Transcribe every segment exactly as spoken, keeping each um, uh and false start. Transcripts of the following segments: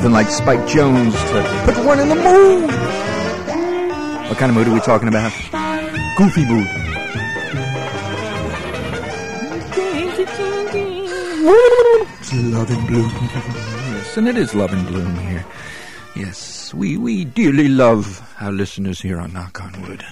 Nothing like Spike Jones to put one in the mood. What kind of mood are we talking about? Goofy mood. It's love and bloom. Yes, and it is love and bloom here. Yes, we, we dearly love our listeners here on Knock on Wood.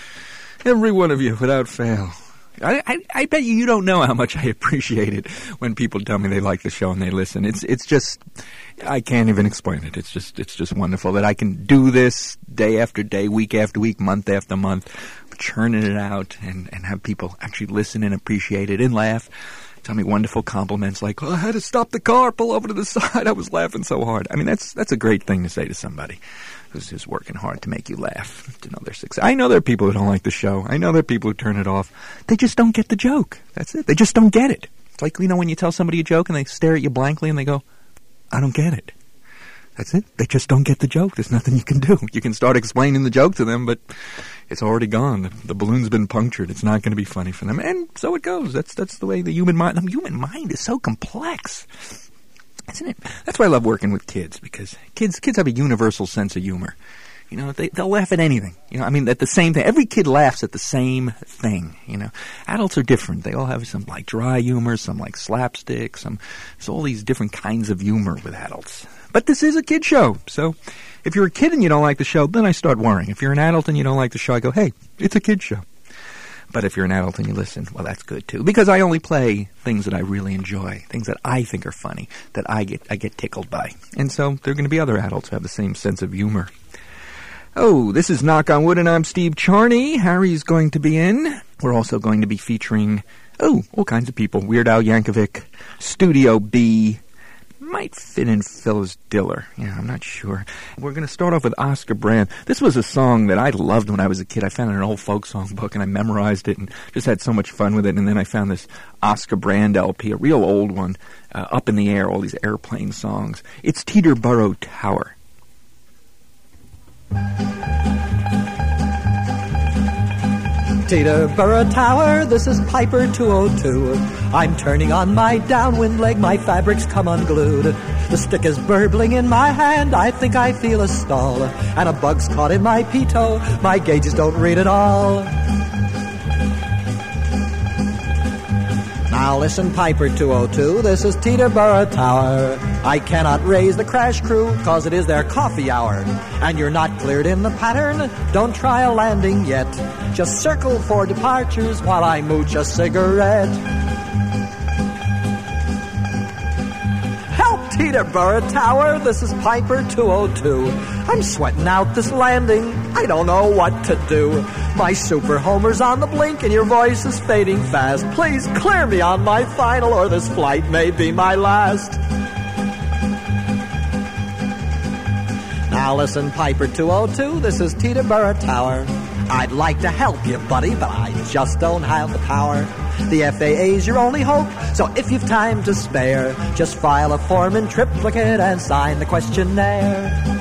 Every one of you, without fail. I, I, I bet you you don't know how much I appreciate it when people tell me they like the show and they listen. It's it's just, I can't even explain it. It's just it's just wonderful that I can do this day after day, week after week, month after month, churning it out and, and have people actually listen and appreciate it and laugh. Tell me wonderful compliments like, oh, I had to stop the car, pull over to the side. I was laughing so hard. I mean, that's that's a great thing to say to somebody who's just working hard to make you laugh, to know their success. I know there are people who don't like the show. I know there are people who turn it off. They just don't get the joke. That's it. They just don't get it. It's like, you know, when you tell somebody a joke and they stare at you blankly and they go, I don't get it. That's it. They just don't get the joke. There's nothing you can do. You can start explaining the joke to them, but it's already gone. The, the balloon's been punctured. It's not going to be funny for them. And so it goes. That's that's the way the human mind, the human mind is so complex. Isn't it? That's why I love working with kids, because kids kids have a universal sense of humor. You know, they, they'll laugh at anything. You know, I mean, at the same thing. Every kid laughs at the same thing, you know. Adults are different. They all have some, like, dry humor, some, like, slapstick, some, there's all these different kinds of humor with adults. But this is a kid show, so if you're a kid and you don't like the show, then I start worrying. If you're an adult and you don't like the show, I go, hey, it's a kid show. But if you're an adult and you listen, well, that's good, too. Because I only play things that I really enjoy, things that I think are funny, that I get I get tickled by. And so there are going to be other adults who have the same sense of humor. Oh, this is Knock on Wood, and I'm Steve Charney. Harry's going to be in. We're also going to be featuring, oh, all kinds of people. Weird Al Yankovic, Studio B, might fit in Phyllis Diller. Yeah, I'm not sure. We're going to start off with Oscar Brand. This was a song that I loved when I was a kid. I found it in an old folk song book, and I memorized it and just had so much fun with it. And then I found this Oscar Brand L P, a real old one, uh, Up in the Air, all these airplane songs. It's Teterboro Tower. Teterboro Tower, this is Piper two oh two. I'm turning on my downwind leg, my fabrics come unglued. The stick is burbling in my hand, I think I feel a stall. And a bug's caught in my pea-toe, my gauges don't read at all. Now listen, Piper two oh two, this is Teterboro Tower. I cannot raise the crash crew, cause it is their coffee hour. And you're not cleared in the pattern, don't try a landing yet. Just circle for departures while I mooch a cigarette. Help, Teterboro Tower, this is Piper two oh two. I'm sweating out this landing, I don't know what to do. My super homer's on the blink and your voice is fading fast. Please clear me on my final or this flight may be my last. Now listen, Piper two oh two, this is Teterboro Tower. I'd like to help you, buddy, but I just don't have the power. The F A A's your only hope, so if you've time to spare, just file a form in triplicate and sign the questionnaire.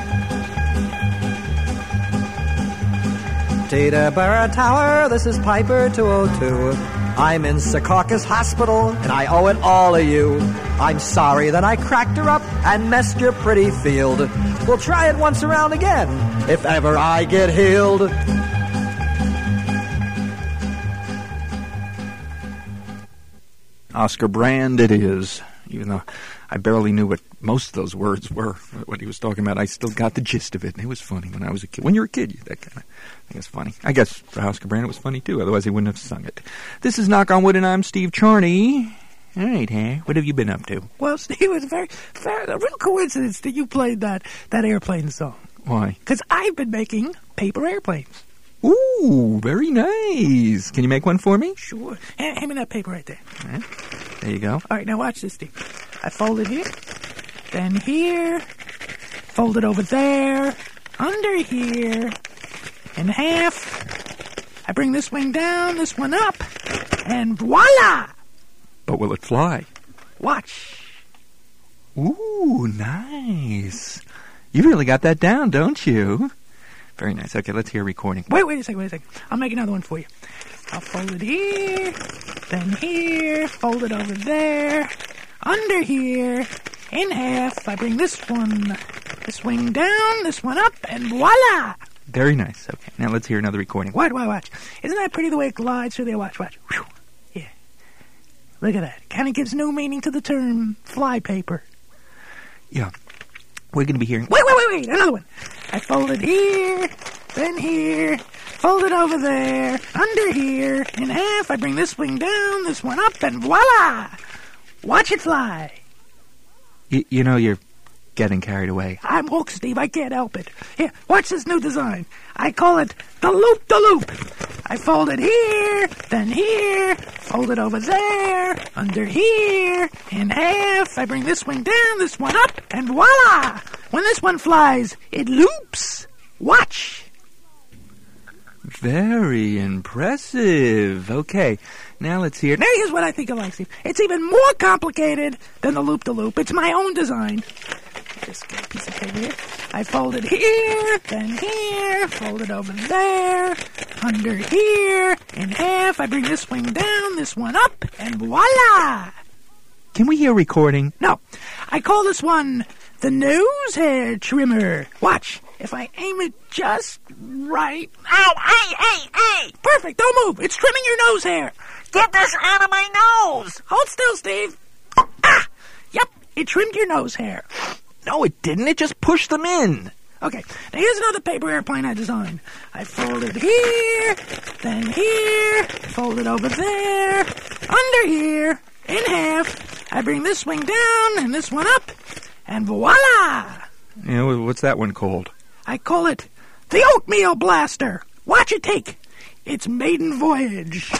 Teterboro Tower, this is Piper two oh two. I'm in Secaucus Hospital, and I owe it all to you. I'm sorry that I cracked her up and messed your pretty field. We'll try it once around again, if ever I get healed. Oscar Brand it is. Even though I barely knew what most of those words were, what he was talking about, I still got the gist of it. It was funny when I was a kid. When you're a kid, that kind of thing is funny. I guess for Oscar Brand it was funny too, otherwise he wouldn't have sung it. This is Knock on Wood, and I'm Steve Charney. All right, Harry, what have you been up to? Well, Steve, it was a very, very a real coincidence that you played that, that airplane song. Why? Because I've been making paper airplanes. Ooh, very nice. Can you make one for me? Sure. Hand, hand me that paper right there. All right. There you go. All right, now watch this, Steve. I fold it here, then here, fold it over there, under here, in half. I bring this wing down, this one up, and voila! But will it fly? Watch. Ooh, nice. You really got that down, don't you? Very nice. Okay, let's hear a recording. Wait, wait a second, wait a second. I'll make another one for you. I'll fold it here, then here, fold it over there, under here, in half. I bring this one This wing down, this one up, and voila! Very nice. Okay, now let's hear another recording. Watch, watch, watch. Isn't that pretty the way it glides through there? Watch, watch. Whew. Yeah. Look at that. Kind of gives new meaning to the term flypaper. Yeah. We're going to be hearing... Wait, wait, wait, wait. Another one. I folded here, then here, folded over there, under here, in half. I bring this wing down, this one up, and voila! Watch it fly. Y- you know, you're getting carried away. I'm woke, Steve. I can't help it. Here, watch this new design. I call it the loop-the-loop. I fold it here, then here, fold it over there, under here, in half. I bring this wing down, this one up, and voila! When this one flies, it loops. Watch. Very impressive. Okay, now let's hear... Now here's what I think of like, Steve. It's even more complicated than the loop-the-loop. It's my own design. Just get a piece of paper here. I fold it here, then here, fold it over there, under here, in half. I bring this wing down, this one up, and voila! Can we hear a recording? No, I call this one the nose hair trimmer. Watch, if I aim it just right. Ow, hey, hey, hey! Perfect, don't move. It's trimming your nose hair. Get this out of my nose. Hold still, Steve. Ah, yep, it trimmed your nose hair. No, it didn't. It just pushed them in. Okay, now here's another paper airplane I designed. I fold it here, then here, fold it over there, under here, in half. I bring this wing down and this one up, and voila! You know, what's that one called? I call it the Oatmeal Blaster. Watch it take its maiden voyage.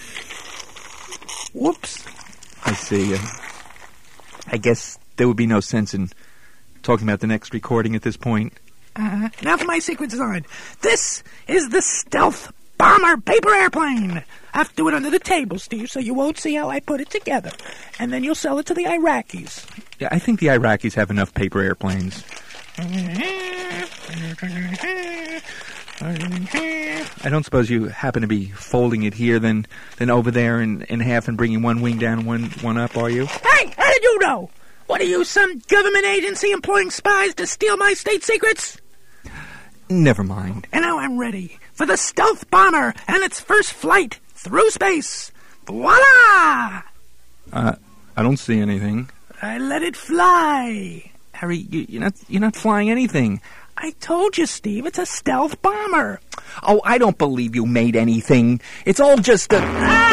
Whoops. I see. Uh, I guess there would be no sense in talking about the next recording at this point. Uh-huh. Now for my secret design. This is the Stealth Bomber paper airplane. I have to do it under the table, Steve, so you won't see how I put it together. And then you'll sell it to the Iraqis. Yeah, I think the Iraqis have enough paper airplanes. I don't suppose you happen to be folding it here, then then over there in, in half and bringing one wing down, one one up, are you? Hey, how did you know? What are you, some government agency employing spies to steal my state secrets? Never mind. And now I'm ready for the Stealth Bomber and its first flight through space. Voila! Uh, I don't see anything. I let it fly. Harry, you, you're not you're not flying anything. I told you, Steve, it's a stealth bomber. Oh, I don't believe you made anything. It's all just a...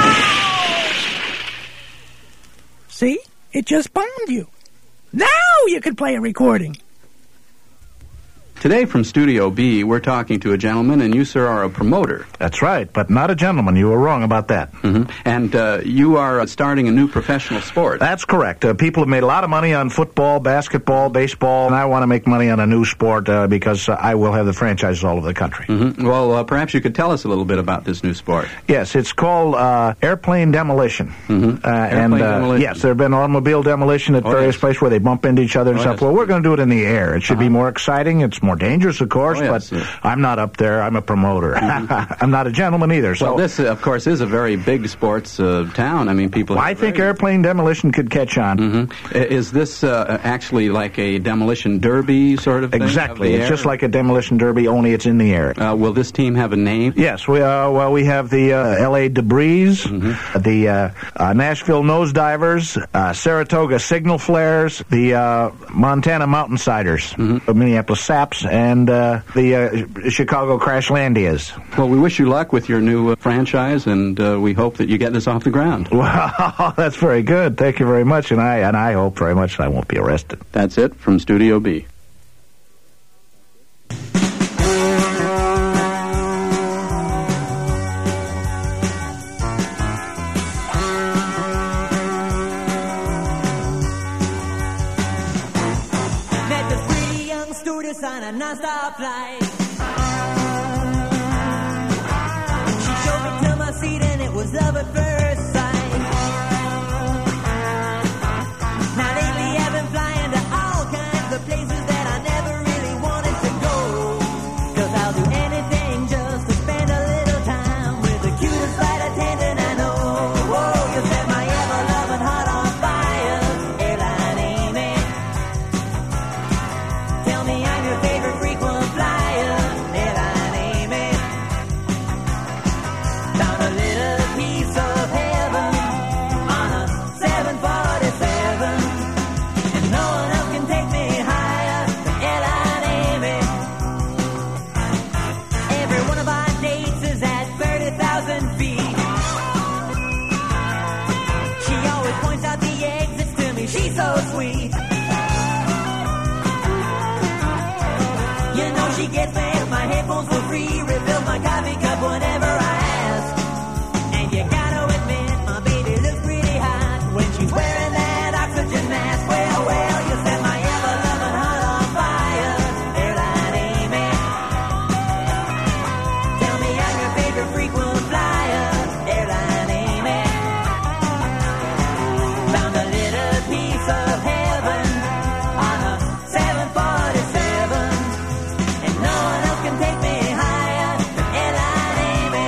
See? It just bombed you. Now you can play a recording. Today from Studio B, we're talking to a gentleman, and you, sir, are a promoter. That's right, but not a gentleman. You were wrong about that. Mm-hmm. And uh, you are uh, starting a new professional sport. That's correct. Uh, people have made a lot of money on football, basketball, baseball, and I want to make money on a new sport uh, because uh, I will have the franchises all over the country. Mm-hmm. Well, uh, perhaps you could tell us a little bit about this new sport. Yes, it's called uh, airplane demolition. Mm-hmm. Uh, airplane and uh, demolition. Yes, there have been automobile demolition at oh, various yes. places where they bump into each other and oh, stuff. Yes. Well, we're going to do it in the air. It should uh-huh. be more exciting. It's more dangerous, of course, Oh, yes, but yes. I'm not up there. I'm a promoter. I'm not a gentleman either. So well, this, uh, of course, is a very big sports uh, town. I mean, people... well, I think very... airplane demolition could catch on. Mm-hmm. Is this uh, actually like a demolition derby sort of thing? Exactly. Of It's just like a demolition derby, only it's in the air. Uh, will this team have a name? Yes. We uh, well, we have the uh, L A Debris, mm-hmm. the uh, uh, Nashville Nosedivers, uh, Saratoga Signal Flares, the uh, Montana Mountainsiders, mm-hmm. the Minneapolis Saps, and uh, the uh, Chicago Crashlandias. Well, we wish you luck with your new uh, franchise, and uh, we hope that you get this off the ground. Wow, that's very good. Thank you very much, and I and I hope very much I won't be arrested. That's it from Studio B. Met the pretty young stewardess on a non-stop flight. She showed me to my seat and it was love at first sight. Now lately I've been flying to all kinds of places that I never really wanted to go. 'Cause I'll do anything just to spend a little time with the cutest flight attendant I know. Whoa, you set my ever-loving heart on fire, airline Amy. Tell me I seven feet. She always points out the exits to me. She's so sweet. You know she gets me my headphones for free. Refills my coffee cup whenever I ask. And you gotta admit, my baby looks pretty hot when she's wearing that oxygen mask. Well, well, you set my ever-loving heart on fire. Airline Amy. Tell me I'm your favorite frequent flyer. Airline Amy. Found a little piece of heaven on a seven forty-seven. And no one else can take me higher than Airline Amy.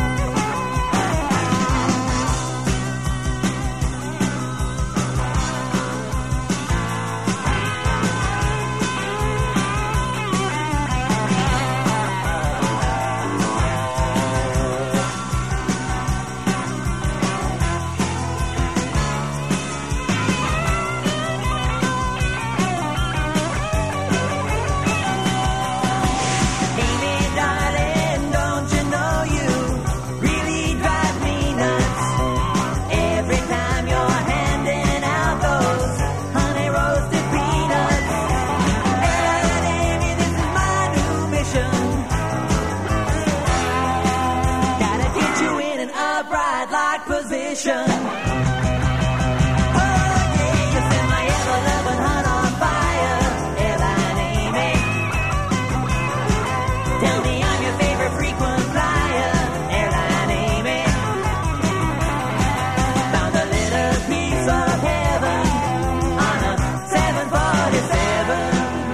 Amy, darling, don't you know you really drive me nuts? Every time you're handing out those honey roasted peanuts. Airline Amy, this is my new mission. Gotta get you in an upright lock position. Oh yeah, you set my ever-loving heart on fire. Airline Amy. Tell me I'm your favorite frequent flyer. Airline Amy. Found a little piece of heaven on a seven forty-seven.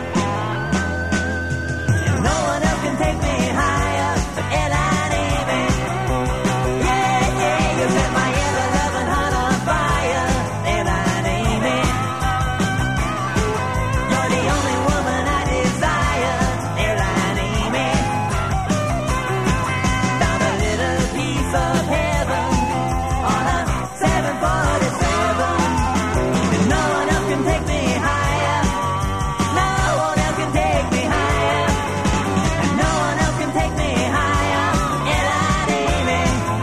And no one else can take me higher than Airline Amy. Yeah, yeah, you set my ever-loving heart on fire. Airline Amy. You're the only woman I desire. Airline Amy. Found a little piece of heaven on a seven forty-seven. And no one else can take me higher. No one else can take me higher. And no one else can take me higher. Airline Amy.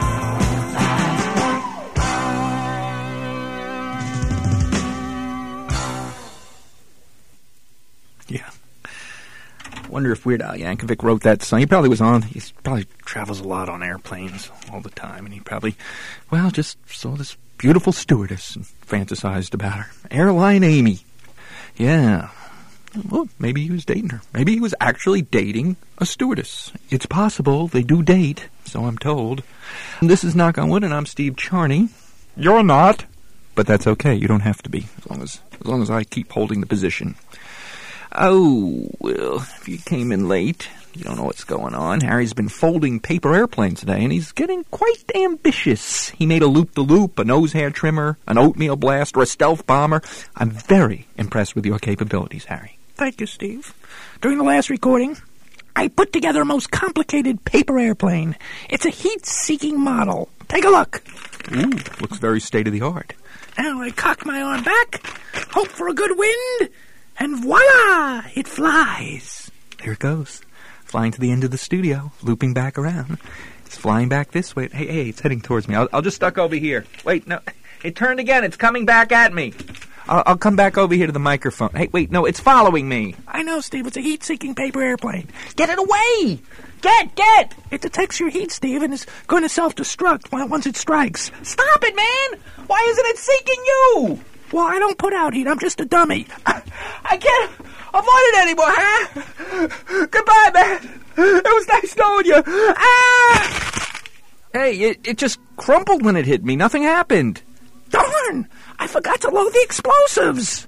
Yeah. Wonder if Weird Al Yankovic wrote that song. He probably was on. He probably travels a lot on airplanes all the time, and he probably, well, just saw this beautiful stewardess and fantasized about her. Airline Amy. Yeah. Well, maybe he was dating her. Maybe he was actually dating a stewardess. It's possible they do date, so I'm told. This is Knock on Wood, and I'm Steve Charney. You're not. But that's okay. You don't have to be, as long as as long as I keep holding the position. Oh, well, if you came in late, you don't know what's going on. Harry's been folding paper airplanes today, and he's getting quite ambitious. He made a loop-the-loop, a nose hair trimmer, an oatmeal blaster, a stealth bomber. I'm very impressed with your capabilities, Harry. Thank you, Steve. During the last recording, I put together a most complicated paper airplane. It's a heat-seeking model. Take a look. Ooh, looks very state-of-the-art. Now I cock my arm back, hope for a good wind, and voila! It flies. There it goes. Flying to the end of the studio, looping back around. It's flying back this way. Hey, hey, it's heading towards me. I'll, I'll just duck over here. Wait, no. It turned again. It's coming back at me. I'll, I'll come back over here to the microphone. Hey, wait, no, it's following me. I know, Steve. It's a heat-seeking paper airplane. Get it away! Get, get! It detects your heat, Steve, and is going to self-destruct when- once it strikes. Stop it, man! Why isn't it seeking you? Well, I don't put out heat. I'm just a dummy. I, I can't avoid it anymore, huh? Goodbye, man. It was nice knowing you. Ah! Hey, it, it just crumpled when it hit me. Nothing happened. Darn! I forgot to load the explosives.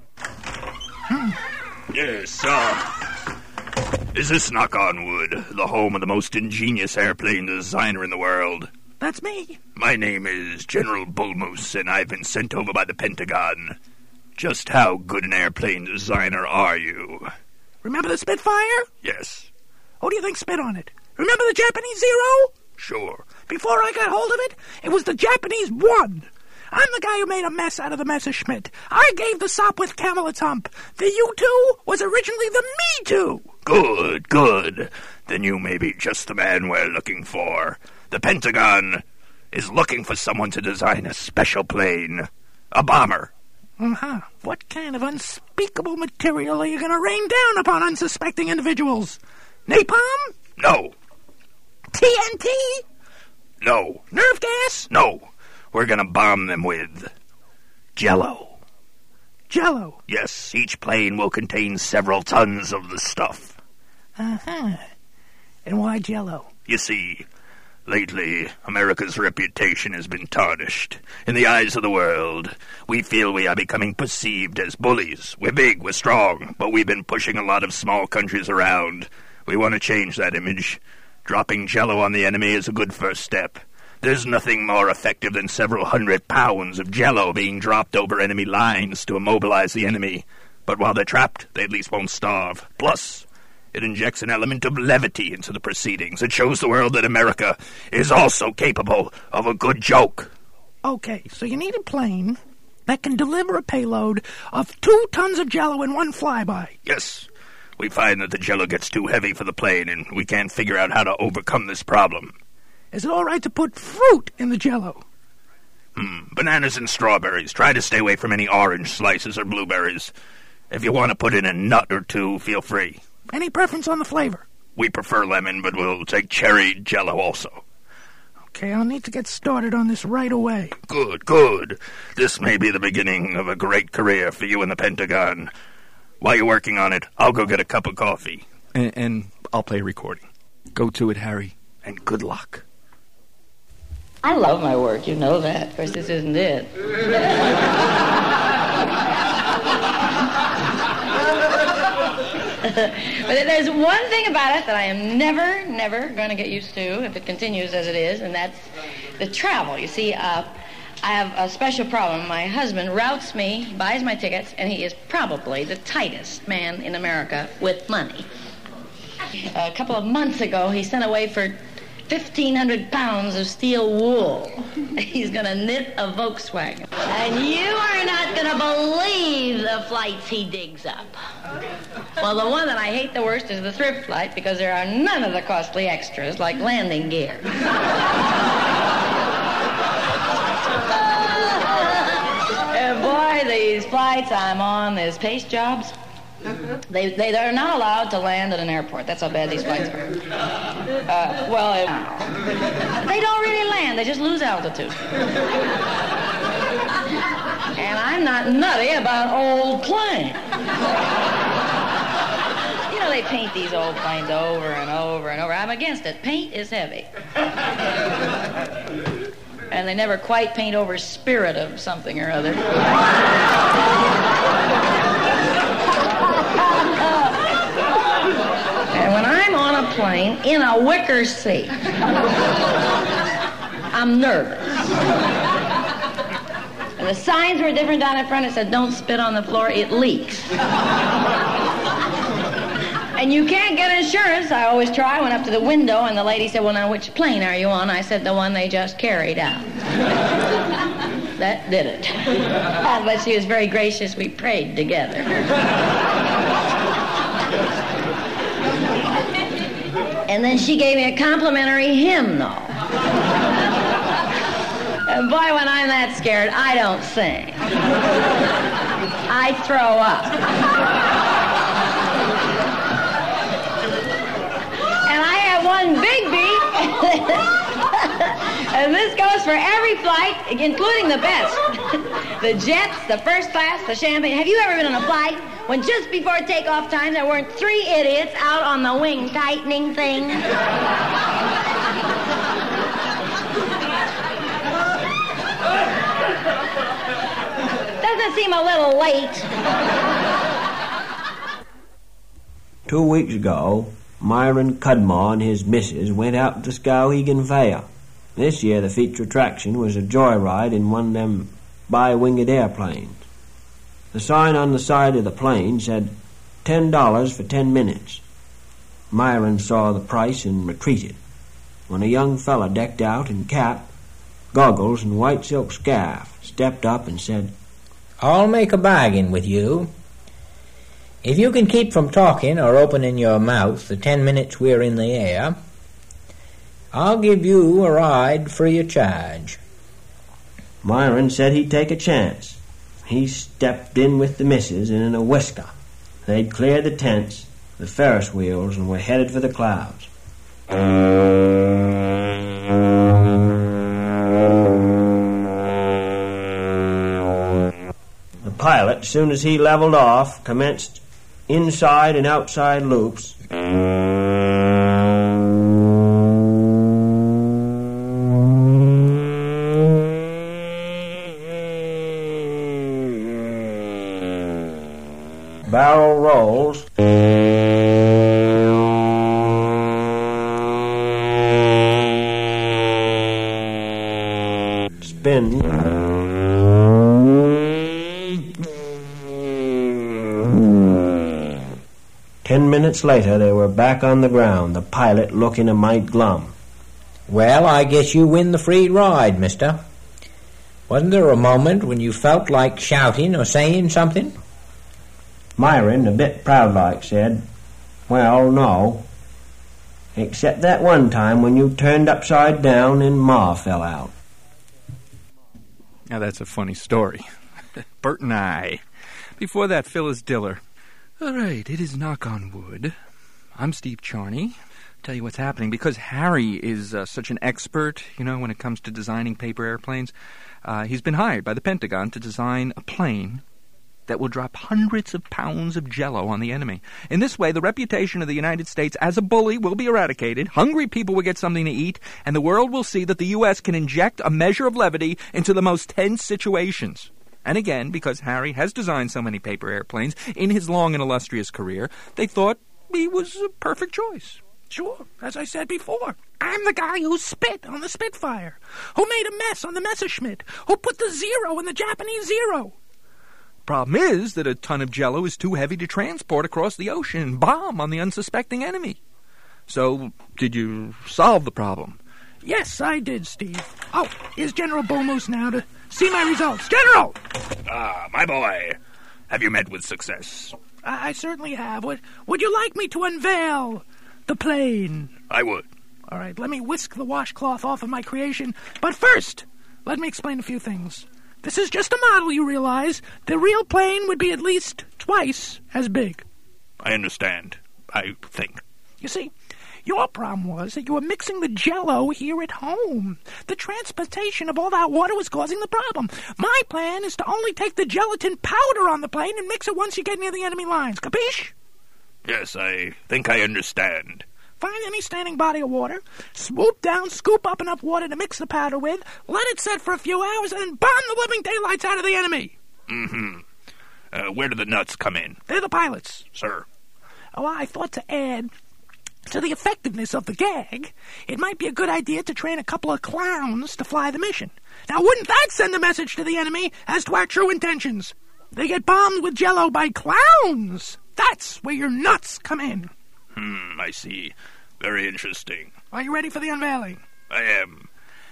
Yes, uh, is this Knock on Wood, the home of the most ingenious airplane designer in the world? That's me. My name is General Bullmoose, and I've been sent over by the Pentagon. Just how good an airplane designer are you? Remember the Spitfire? Yes. Who do you think spit on it? Remember the Japanese Zero? Sure. Before I got hold of it, it was the Japanese One. I'm the guy who made a mess out of the Messerschmitt. I gave the Sopwith Camel its hump. The U two was originally the Me two. Good, good. Then you may be just the man we're looking for. The Pentagon is looking for someone to design a special plane. A bomber. Uh-huh. What kind of unspeakable material are you going to rain down upon unsuspecting individuals? Napalm? No. T N T? No. Nerve gas? No. We're going to bomb them with Jell-O. Jell-O? Yes, each plane will contain several tons of the stuff. Uh-huh. And why Jell-O? You see, lately, America's reputation has been tarnished. In the eyes of the world, we feel we are becoming perceived as bullies. We're big, we're strong, but we've been pushing a lot of small countries around. We want to change that image. Dropping Jell-O on the enemy is a good first step. There's nothing more effective than several hundred pounds of Jell-O being dropped over enemy lines to immobilize the enemy. But while they're trapped, they at least won't starve. Plus, it injects an element of levity into the proceedings. It shows the world that America is also capable of a good joke. Okay, so you need a plane that can deliver a payload of two tons of Jell-O in one flyby. Yes. We find that the Jell-O gets too heavy for the plane, and we can't figure out how to overcome this problem. Is it all right to put fruit in the Jell-O? Hmm, bananas and strawberries. Try to stay away from any orange slices or blueberries. If you want to put in a nut or two, feel free. Any preference on the flavor? We prefer lemon, but we'll take cherry Jell-O also. Okay, I'll need to get started on this right away. Good, good. This may be the beginning of a great career for you in the Pentagon. While you're working on it, I'll go get a cup of coffee. And, and I'll play a recording. Go to it, Harry, and good luck. I love my work, you know that. Of course, this isn't it. But there's one thing about it that I am never, never going to get used to if it continues as it is, and that's the travel. You see, uh, I have a special problem. My husband routes me, buys my tickets, and he is probably the tightest man in America with money. A couple of months ago, he sent away for fifteen hundred pounds of steel wool. He's going to knit a Volkswagen. And you are not going to believe the flights he digs up. Well, the one that I hate the worst is the thrift flight, because there are none of the costly extras like landing gear. And boy, these flights I'm on, these pace jobs, They, they are not allowed to land at an airport. That's how bad these flights are. Uh, well, it, they don't really land. They just lose altitude. And I'm not nutty about old planes. You know, they paint these old planes over and over and over. I'm against it. Paint is heavy. And they never quite paint over spirit of something or other. And when I'm on a plane in a wicker seat, I'm nervous. And the signs were different down in front. It said, "Don't spit on the floor, it leaks." And you can't get insurance. I always try. I went up to the window, and the lady said, "Well, now, which plane are you on?" I said, "The one they just carried out." That did it. But she was very gracious. We prayed together. And then she gave me a complimentary hymnal. And boy, when I'm that scared, I don't sing. I throw up. And I have one big beat. And this goes for every flight, including the best. The jets, the first class, the champagne. Have you ever been on a flight when just before takeoff time there weren't three idiots out on the wing tightening thing? Doesn't seem a little late. Two weeks ago, Myron Cudmore and his missus went out to Skowhegan Fair. This year the feature attraction was a joyride in one of them bi-winged airplanes. The sign on the side of the plane said ten dollars for ten minutes. Myron saw the price and retreated, when a young fella decked out in cap, goggles, and white silk scarf stepped up and said, "I'll make a bargain with you. If you can keep from talking or opening your mouth the ten minutes we're in the air, I'll give you a ride free of charge. Myron said he'd take a chance. He stepped in with the missus and in a whisker. They'd cleared the tents, the Ferris wheels, and were headed for the clouds. The pilot, as soon as he leveled off, commenced inside and outside loops. Barrel rolls. Spin. Ten minutes later, they were back on the ground, the pilot looking a mite glum. Well, I guess you win the free ride, mister. Wasn't there a moment when you felt like shouting or saying something? Myron, a bit proud-like, said, "Well, no. Except that one time when you turned upside down and Ma fell out." Now that's a funny story. Bert and I. Before that, Phyllis Diller. All right, it is Knock on Wood. I'm Steve Charney. Tell you what's happening. Because Harry is uh, such an expert, you know, when it comes to designing paper airplanes, uh, he's been hired by the Pentagon to design a plane that will drop hundreds of pounds of jello on the enemy. In this way, the reputation of the United States as a bully will be eradicated, hungry people will get something to eat, and the world will see that the U S can inject a measure of levity into the most tense situations. And again, because Harry has designed so many paper airplanes in his long and illustrious career, they thought he was a perfect choice. Sure, as I said before, I'm the guy who spit on the Spitfire, who made a mess on the Messerschmitt, who put the zero in the Japanese Zero. Problem is that a ton of jello is too heavy to transport across the ocean and bomb on the unsuspecting enemy. So, did you solve the problem? Yes, I did, Steve. Oh, here's General Bulmoose now to see my results. General! Ah, my boy. Have you met with success? I, I certainly have. Would, would you like me to unveil the plane? I would. All right, let me whisk the washcloth off of my creation. But first, let me explain a few things. This is just a model, you realize. The real plane would be at least twice as big. I understand, I think. You see, your problem was that you were mixing the jello here at home. The transportation of all that water was causing the problem. My plan is to only take the gelatin powder on the plane and mix it once you get near the enemy lines. Capiche? Yes, I think I understand. Find any standing body of water, swoop down, scoop up enough water to mix the powder with, let it set for a few hours, and then bomb the living daylights out of the enemy. Mm-hmm. Uh, where do the nuts come in? They're the pilots. Sir. Oh, I thought to add to the effectiveness of the gag, it might be a good idea to train a couple of clowns to fly the mission. Now, wouldn't that send a message to the enemy as to our true intentions? They get bombed with jello by clowns. That's where your nuts come in. Hmm, I see. Very interesting. Are you ready for the unveiling? I am.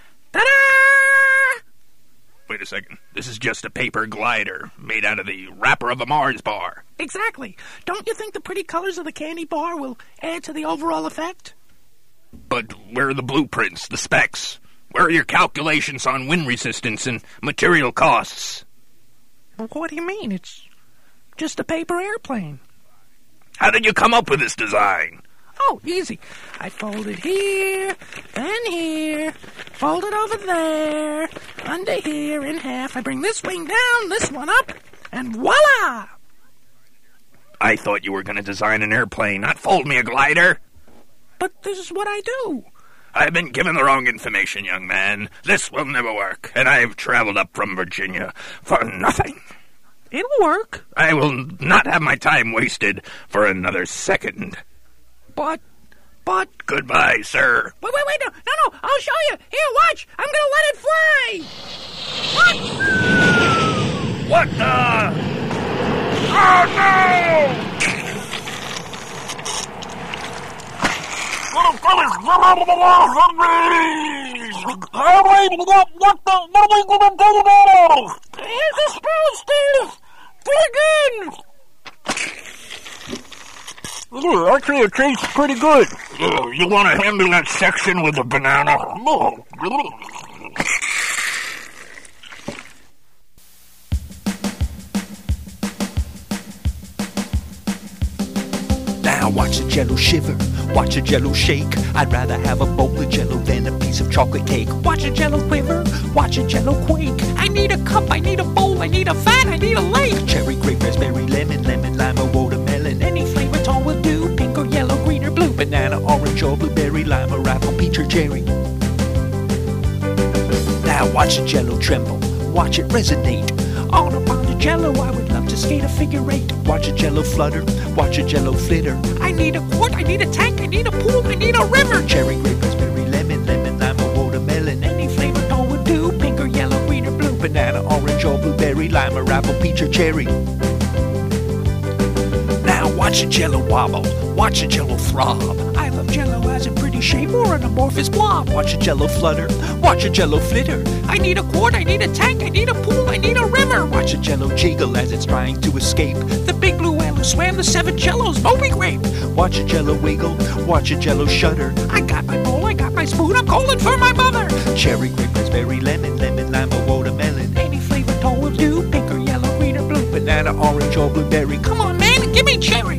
Ta-da! Wait a second. This is just a paper glider made out of the wrapper of a Mars bar. Exactly. Don't you think the pretty colors of the candy bar will add to the overall effect? But where are the blueprints, the specs? Where are your calculations on wind resistance and material costs? What do you mean? It's just a paper airplane. How did you come up with this design? Oh, easy. I fold it here, then here, fold it over there, under here in half. I bring this wing down, this one up, and voila! I thought you were going to design an airplane, not fold me a glider. But this is what I do. I've been given the wrong information, young man. This will never work, and I've traveled up from Virginia for nothing. It'll work. I will not have my time wasted for another second. But, but... Goodbye, sir. Wait, wait, wait, no, no, no, I'll show you. Here, watch, I'm gonna let it fly. What? What the? Oh, no! Little fellas, get out of the house with me! I'm waiting, what, what the, what are we gonna do now? Here's the spoon, Steve! Dig in! Yeah, actually, it tastes pretty good. Yeah, you want to hand me that section with the banana? Now watch the Jello shiver, watch the Jello shake. I'd rather have a bowl of Jello than a piece of chocolate cake. Watch the Jello quiver, watch the Jello quake. I need a cup, I need a bowl, I need a fan, I need a lake. Cherry, grape, raspberry, lemon, lemon, lime, or watermelon. Any flavor at all will do. Pink or yellow, green or blue, banana, orange or blueberry, lime or apple, peach or cherry. Now watch the Jello tremble, watch it resonate. On a pond of Jello, I would love to skate a figure eight. Watch a Jello flutter, watch a Jello flitter. I need a quart, I need a tank, I need a pool, I need a river. Cherry, grape, raspberry, lemon, lemon, lime, or watermelon. Any flavor at all would do. Pink or yellow, green or blue, banana, orange or blueberry, lime or apple, peach or cherry. Now watch a Jello wobble, watch a Jello throb. I love Jello as a pretty shape or an amorphous blob. Watch a Jello flutter, watch a Jello flitter. I need a quart, I need a tank, I need a pool, I need a river. Watch a Jello jiggle as it's trying to escape the big blue whale who swam the seven Jellos, Moby Grape. Watch a Jello wiggle, watch a Jello shudder. I got my bowl, I got my spoon, I'm calling for my mother. Cherry, grape, raspberry, lemon, lemon, lime, or watermelon. Any flavor at all will do. Pink or yellow, green or blue, banana, orange or blueberry. Come on, man, give me cherry.